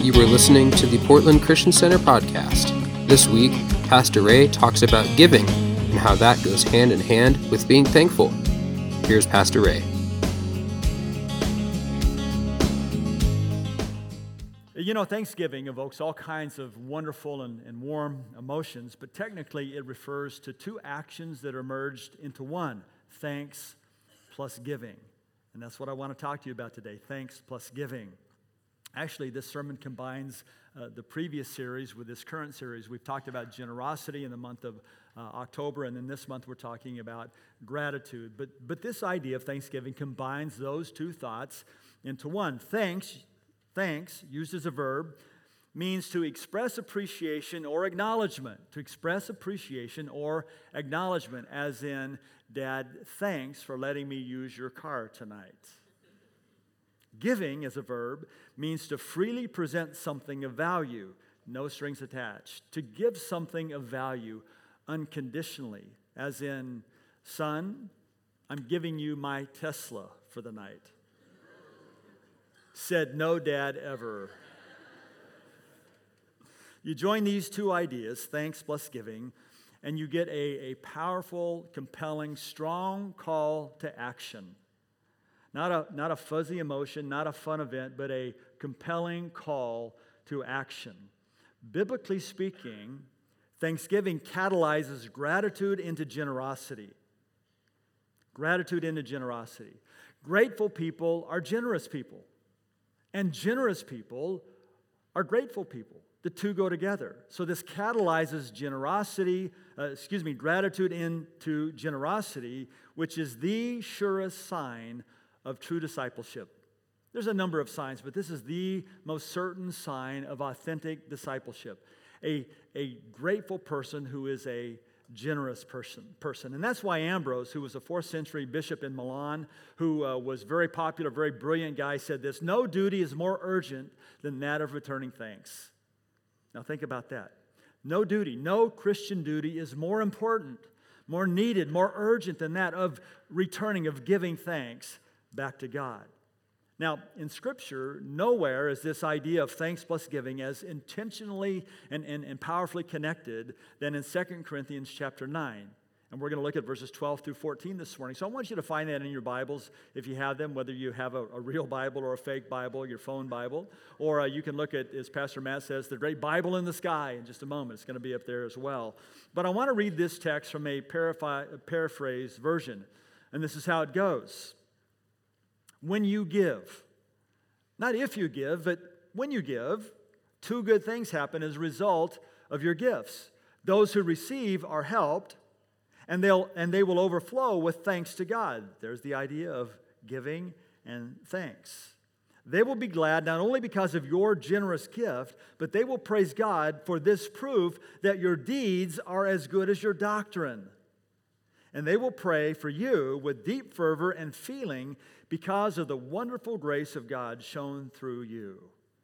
You are listening to the Portland Christian Center podcast. This week, Pastor Ray talks about giving and how that goes hand in hand with being thankful. Here's Pastor Ray. You know, Thanksgiving evokes all kinds of wonderful and warm emotions, but technically it refers to two actions that are merged into one, thanks plus giving. And that's what I want to talk to you about today, thanks plus giving. Actually, this sermon combines the previous series with this current series. We've talked about generosity in the month of October, and then this month we're talking about gratitude. But this idea of Thanksgiving combines those two thoughts into one. Thanks, used as a verb, means to express appreciation or acknowledgement. To express appreciation or acknowledgement, as in, Dad, thanks for letting me use your car tonight. Giving, as a verb, means to freely present something of value, no strings attached. To give something of value unconditionally, as in, son, I'm giving you my Tesla for the night. Said no dad ever. You join these two ideas, thanks plus giving, and you get a powerful, compelling, strong call to action. Not a fuzzy emotion, not a fun event, but a compelling call to action. Biblically speaking, Thanksgiving catalyzes gratitude into generosity. Gratitude into generosity. Grateful people are generous people. And generous people are grateful people. The two go together. So this catalyzes gratitude into generosity, which is the surest sign of true discipleship. There's a number of signs, but this is the most certain sign of authentic discipleship. A grateful person who is a generous person. And that's why Ambrose, who was a 4th century bishop in Milan, who was very popular, very brilliant guy, said this: no duty is more urgent than that of returning thanks. Now think about that. No duty, no Christian duty is more important, more needed, more urgent than that of returning, of giving thanks back to God. Now, in Scripture, nowhere is this idea of thanks plus giving as intentionally and powerfully connected than in 2 Corinthians chapter 9. And we're going to look at verses 12 through 14 this morning. So I want you to find that in your Bibles if you have them, whether you have a real Bible or a fake Bible, your phone Bible. Or you can look at, as Pastor Matt says, the great Bible in the sky in just a moment. It's going to be up there as well. But I want to read this text from a paraphrase version. And this is how it goes. When you give, not if you give, but when you give, two good things happen as a result of your gifts. Those who receive are helped, and they will overflow with thanks to God. There's the idea of giving and thanks. They will be glad not only because of your generous gift, but they will praise God for this proof that your deeds are as good as your doctrine. And they will pray for you with deep fervor and feeling because of the wonderful grace of God shown through you.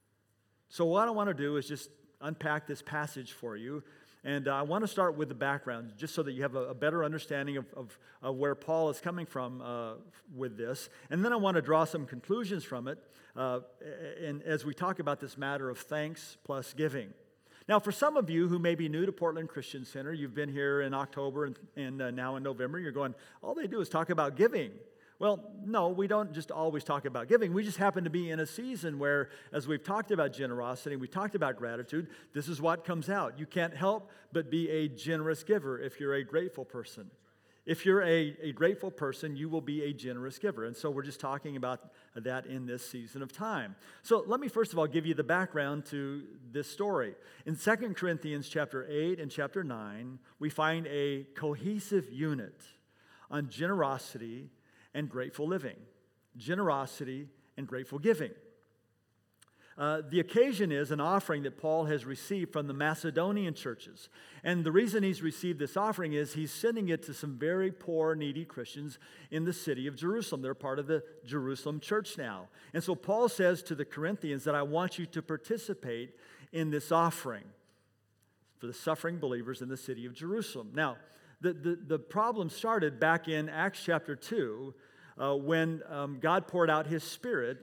So what I want to do is just unpack this passage for you. And I want to start with the background, just so that you have a better understanding of where Paul is coming from with this. And then I want to draw some conclusions from it and as we talk about this matter of thanks plus giving. Now, for some of you who may be new to Portland Christian Center, you've been here in October and now in November, you're going, all they do is talk about giving. Well, no, we don't just always talk about giving. We just happen to be in a season where, as we've talked about generosity, we talked about gratitude, this is what comes out. You can't help but be a generous giver if you're a grateful person. If you're a grateful person, you will be a generous giver. And so we're just talking about that in this season of time. So let me first of all give you the background to this story. In 2 Corinthians chapter 8 and chapter 9, we find a cohesive unit on generosity and grateful living. Generosity and grateful giving. The occasion is an offering that Paul has received from the Macedonian churches. And the reason he's received this offering is he's sending it to some very poor, needy Christians in the city of Jerusalem. They're part of the Jerusalem church now. And so Paul says to the Corinthians that I want you to participate in this offering for the suffering believers in the city of Jerusalem. Now, the problem started back in Acts chapter 2 when God poured out His Spirit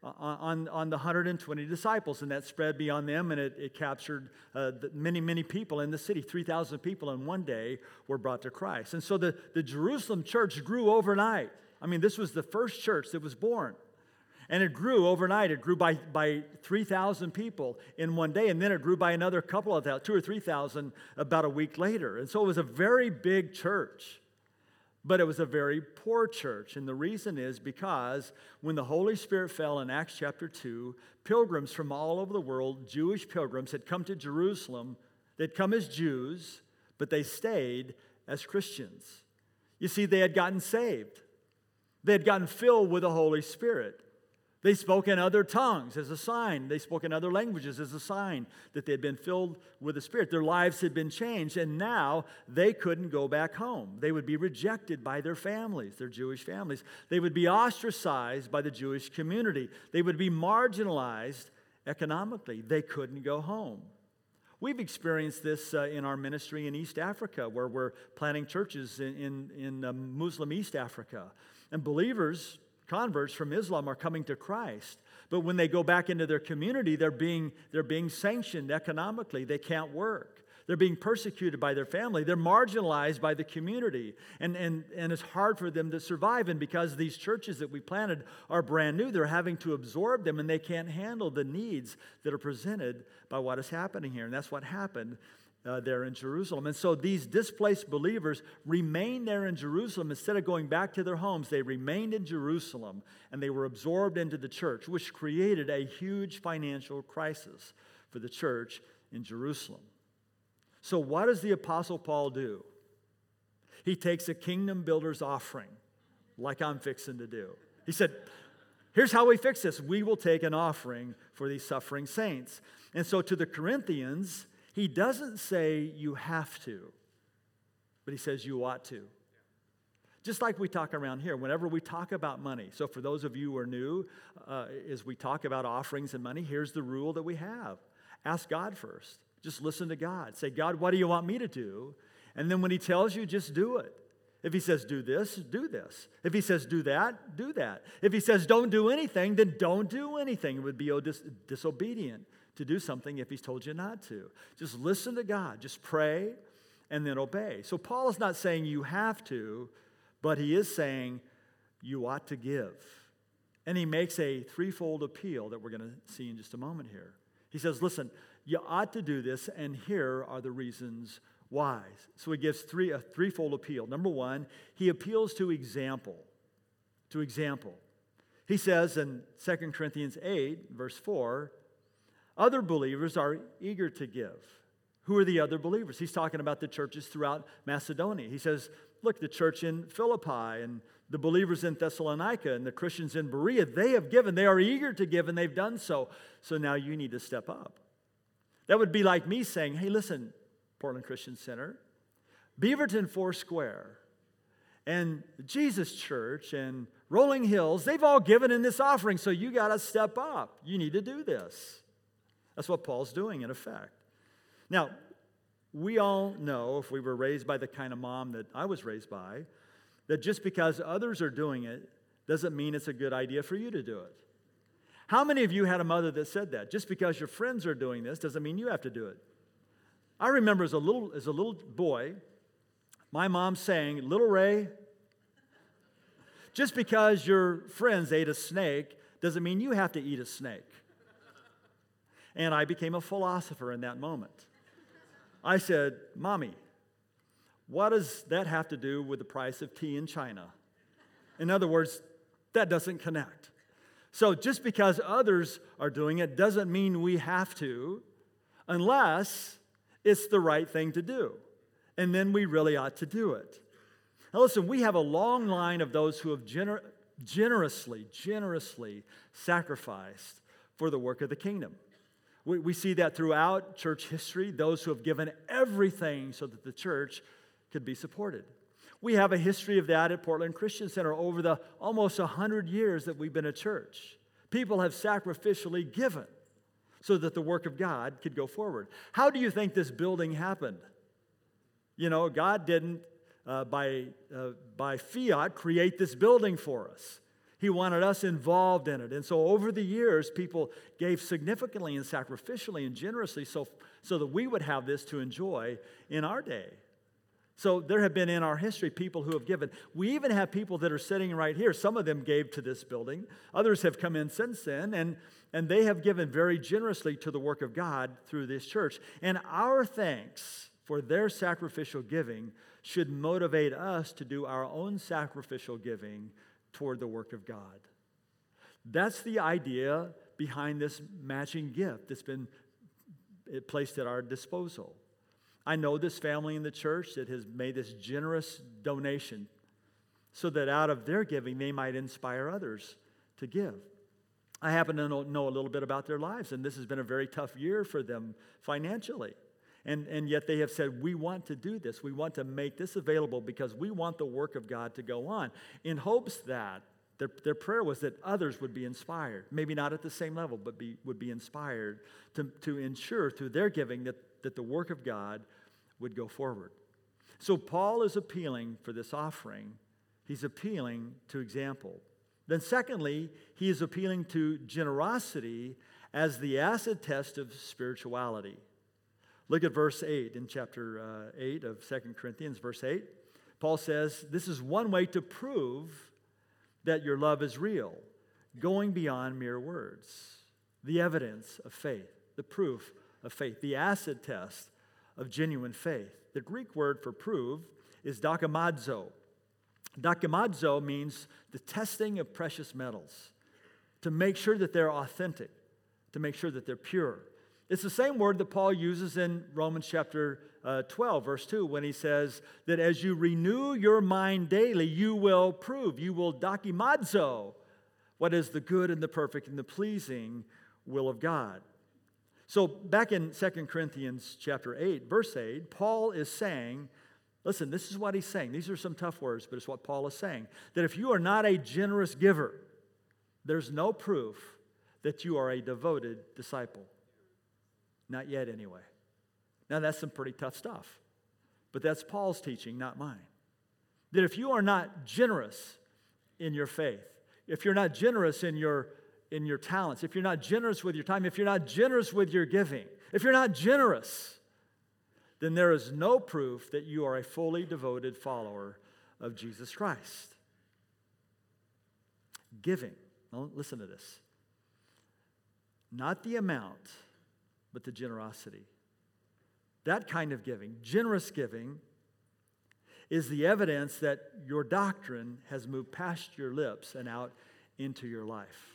on the 120 disciples, and that spread beyond them, and it captured many, many people in the city. 3,000 people in one day were brought to Christ. And so the Jerusalem church grew overnight. I mean, this was the first church that was born. And it grew overnight. It grew by 3,000 people in one day, and then it grew by another couple of 2,000 or 3,000 about a week later. And so it was a very big church. But it was a very poor church, and the reason is because when the Holy Spirit fell in Acts chapter 2, pilgrims from all over the world, Jewish pilgrims, had come to Jerusalem. They'd come as Jews, but they stayed as Christians. You see, they had gotten saved. They had gotten filled with the Holy Spirit. They spoke in other tongues as a sign. They spoke in other languages as a sign that they had been filled with the Spirit. Their lives had been changed, and now they couldn't go back home. They would be rejected by their families, their Jewish families. They would be ostracized by the Jewish community. They would be marginalized economically. They couldn't go home. We've experienced this in our ministry in East Africa, where we're planting churches in Muslim East Africa. And believers, converts from Islam, are coming to Christ. But when they go back into their community, they're being sanctioned economically. They can't work. They're being persecuted by their family. They're marginalized by the community. And it's hard for them to survive. And because these churches that we planted are brand new, they're having to absorb them, and they can't handle the needs that are presented by what is happening here. And that's what happened there in Jerusalem. And so these displaced believers remained there in Jerusalem. Instead of going back to their homes, they remained in Jerusalem, and they were absorbed into the church, which created a huge financial crisis for the church in Jerusalem. So what does the Apostle Paul do? He takes a kingdom builder's offering, like I'm fixing to do. He said, here's how we fix this. We will take an offering for these suffering saints. And so to the Corinthians, he doesn't say you have to, but he says you ought to. Just like we talk around here, whenever we talk about money. So for those of you who are new, as we talk about offerings and money, here's the rule that we have. Ask God first. Just listen to God. Say, God, what do you want me to do? And then when he tells you, just do it. If he says do this, do this. If he says do that, do that. If he says don't do anything, then don't do anything. It would be disobedient to do something if he's told you not to. Just listen to God. Just pray and then obey. So Paul is not saying you have to, but he is saying you ought to give. And he makes a threefold appeal that we're going to see in just a moment here. He says, listen, you ought to do this, and here are the reasons why. So he gives a threefold appeal. Number one, he appeals to example. To example. He says in 2 Corinthians 8, verse 4, other believers are eager to give. Who are the other believers? He's talking about the churches throughout Macedonia. He says, look, the church in Philippi and the believers in Thessalonica and the Christians in Berea, they have given. They are eager to give, and they've done so. So now you need to step up. That would be like me saying, hey, listen, Portland Christian Center, Beaverton Foursquare, and Jesus Church, and Rolling Hills, they've all given in this offering, so you got to step up. You need to do this. That's what Paul's doing, in effect. Now, we all know, if we were raised by the kind of mom that I was raised by, that just because others are doing it doesn't mean it's a good idea for you to do it. How many of you had a mother that said that? Just because your friends are doing this doesn't mean you have to do it. I remember as a little boy, my mom saying, little Ray, just because your friends ate a snake doesn't mean you have to eat a snake. And I became a philosopher in that moment. I said, Mommy, what does that have to do with the price of tea in China? In other words, that doesn't connect. So just because others are doing it doesn't mean we have to, unless it's the right thing to do. And then we really ought to do it. Now listen, we have a long line of those who have generously sacrificed for the work of the kingdom. We see that throughout church history, those who have given everything so that the church could be supported. We have a history of that at Portland Christian Center over the almost 100 years that we've been a church. People have sacrificially given so that the work of God could go forward. How do you think this building happened? You know, God didn't, by fiat, create this building for us. He wanted us involved in it. And so over the years, people gave significantly and sacrificially and generously so that we would have this to enjoy in our day. So there have been in our history people who have given. We even have people that are sitting right here. Some of them gave to this building. Others have come in since then, and they have given very generously to the work of God through this church. And our thanks for their sacrificial giving should motivate us to do our own sacrificial giving toward the work of God. That's the idea behind this matching gift that's been placed at our disposal. I know this family in the church that has made this generous donation so that out of their giving they might inspire others to give. I happen to know a little bit about their lives, and this has been a very tough year for them financially. And yet they have said, we want to do this. We want to make this available because we want the work of God to go on, in hopes that their prayer was that others would be inspired, maybe not at the same level, but would be inspired to ensure through their giving that the work of God would go forward. So Paul is appealing for this offering. He's appealing to example. Then secondly, he is appealing to generosity as the acid test of spirituality. Look at verse 8 in chapter 8 of 2 Corinthians, verse 8. Paul says, this is one way to prove that your love is real, going beyond mere words. The evidence of faith, the proof of faith, the acid test of genuine faith. The Greek word for prove is dokimazo. Dokimazo means the testing of precious metals, to make sure that they're authentic, to make sure that they're pure. It's the same word that Paul uses in Romans chapter 12, verse 2, when he says that as you renew your mind daily, you will prove, you will dokimazo what is the good and the perfect and the pleasing will of God. So back in 2 Corinthians chapter 8, verse 8, Paul is saying, listen, this is what he's saying. These are some tough words, but it's what Paul is saying. That if you are not a generous giver, there's no proof that you are a devoted disciple. Not yet, anyway. Now, that's some pretty tough stuff. But that's Paul's teaching, not mine. That if you are not generous in your faith, if you're not generous in your talents, if you're not generous with your time, if you're not generous with your giving, if you're not generous, then there is no proof that you are a fully devoted follower of Jesus Christ. Giving. Now, listen to this. Not the amount, but the generosity. That kind of giving, generous giving, is the evidence that your doctrine has moved past your lips and out into your life.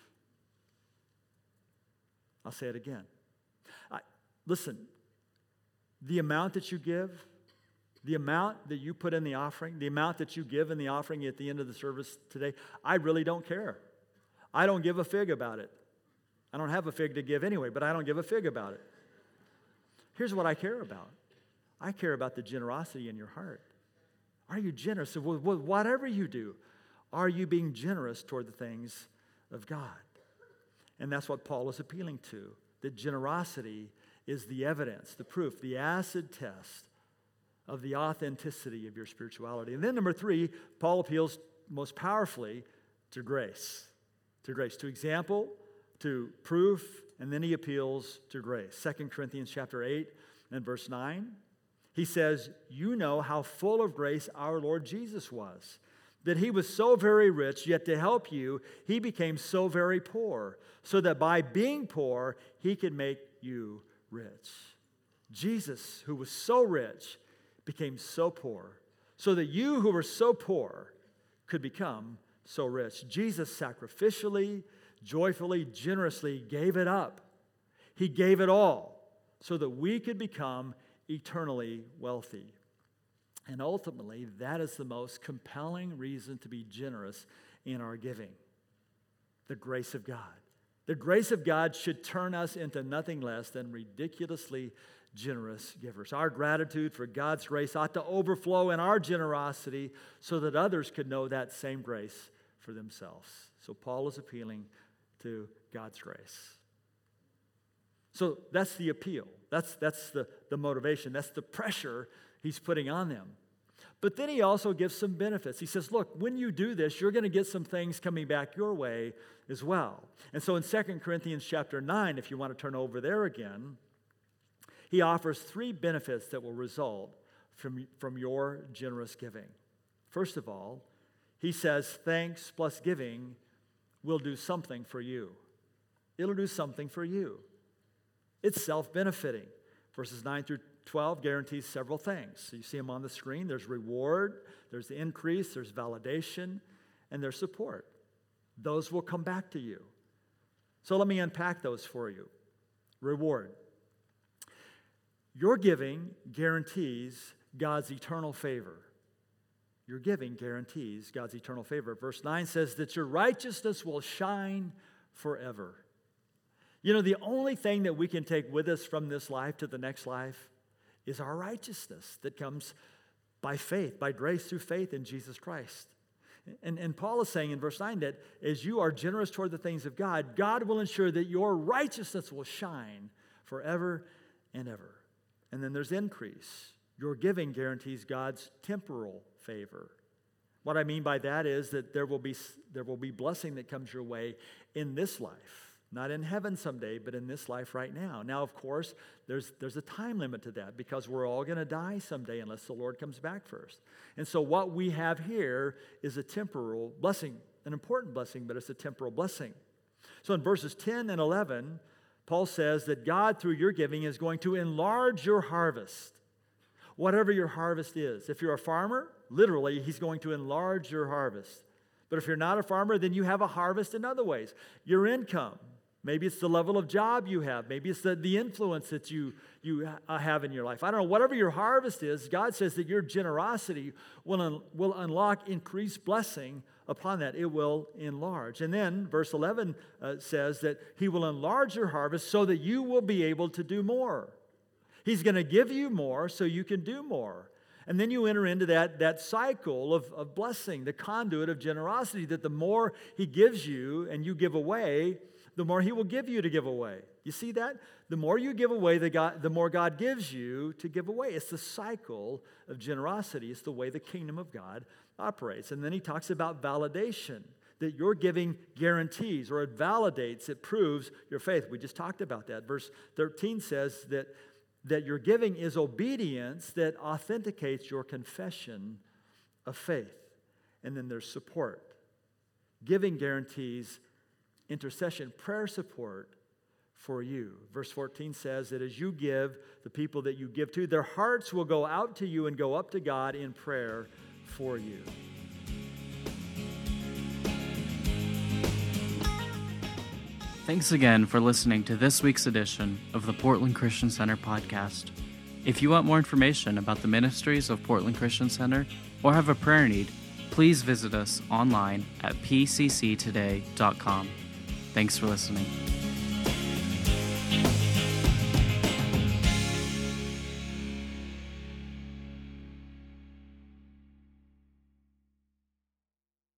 I'll say it again. Listen, the amount that you give, the amount that you put in the offering, the amount that you give in the offering at the end of the service today, I really don't care. I don't give a fig about it. I don't have a fig to give anyway, but I don't give a fig about it. Here's what I care about. I care about the generosity in your heart. Are you generous? With whatever you do, are you being generous toward the things of God? And that's what Paul is appealing to. That generosity is the evidence, the proof, the acid test of the authenticity of your spirituality. And then number 3, Paul appeals most powerfully to grace. To grace, to example, to proof, and then he appeals to grace. 2 Corinthians chapter 8 and verse 9. He says, you know how full of grace our Lord Jesus was, that he was so very rich, yet to help you, he became so very poor, so that by being poor, he could make you rich. Jesus, who was so rich, became so poor, so that you who were so poor could become so rich. Jesus sacrificially, joyfully, generously gave it up. He gave it all so that we could become eternally wealthy. And ultimately, that is the most compelling reason to be generous in our giving. The grace of God. The grace of God should turn us into nothing less than ridiculously generous givers. Our gratitude for God's grace ought to overflow in our generosity so that others could know that same grace for themselves. So Paul is appealing to God's grace. So that's the appeal. That's the motivation. That's the pressure he's putting on them. But then he also gives some benefits. He says, look, when you do this, you're going to get some things coming back your way as well. And so in 2 Corinthians chapter 9, if you want to turn over there again, he offers 3 benefits that will result from your generous giving. First of all, he says thanks plus giving will do something for you. It'll do something for you. It's self-benefiting. Verses 9 through 12 guarantees several things. So you see them on the screen. There's reward, there's the increase, there's validation, and there's support. Those will come back to you. So let me unpack those for you. Reward. Your giving guarantees God's eternal favor. Your giving guarantees God's eternal favor. Verse 9 says that your righteousness will shine forever. You know, the only thing that we can take with us from this life to the next life is our righteousness that comes by faith, by grace through faith in Jesus Christ. And Paul is saying in verse 9 that as you are generous toward the things of God, God will ensure that your righteousness will shine forever and ever. And then there's increase. Your giving guarantees God's temporal favor. What I mean by that is that there will be blessing that comes your way in this life. Not in heaven someday, but in this life right now. Now, of course, there's a time limit to that because we're all going to die someday unless the Lord comes back first. And so what we have here is a temporal blessing, an important blessing, but it's a temporal blessing. So in verses 10 and 11, Paul says that God, through your giving, is going to enlarge your harvest. Whatever your harvest is. If you're a farmer, literally, he's going to enlarge your harvest. But if you're not a farmer, then you have a harvest in other ways. Your income. Maybe it's the level of job you have. Maybe it's the influence that you have in your life. I don't know. Whatever your harvest is, God says that your generosity will unlock increased blessing upon that. It will enlarge. And then verse 11 says that he will enlarge your harvest so that you will be able to do more. He's going to give you more so you can do more. And then you enter into that cycle of blessing, the conduit of generosity, that the more he gives you and you give away, the more he will give you to give away. You see that? The more you give away, the more God gives you to give away. It's the cycle of generosity. It's the way the kingdom of God operates. And then he talks about validation, that your giving guarantees or it validates, it proves your faith. We just talked about that. Verse 13 says that your giving is obedience that authenticates your confession of faith. And then there's support. Giving guarantees intercession, prayer support for you. Verse 14 says that as you give, the people that you give to, their hearts will go out to you and go up to God in prayer for you. Thanks again for listening to this week's edition of the Portland Christian Center podcast. If you want more information about the ministries of Portland Christian Center or have a prayer need, please visit us online at pcctoday.com. Thanks for listening.